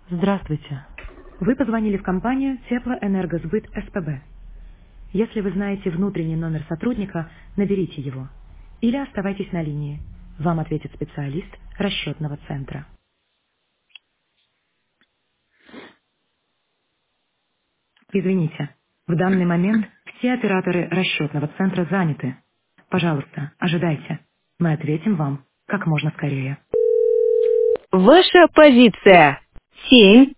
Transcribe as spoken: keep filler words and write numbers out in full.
Здравствуйте. Вы позвонили в компанию Теплоэнергосбыт СПБ. Если вы знаете внутренний номер сотрудника, наберите его. Или оставайтесь на линии. Вам ответит специалист расчетного центра. Извините, в данный момент все операторы расчетного центра заняты. Пожалуйста, ожидайте. Мы ответим вам как можно скорее. Ваша позиция. Семь.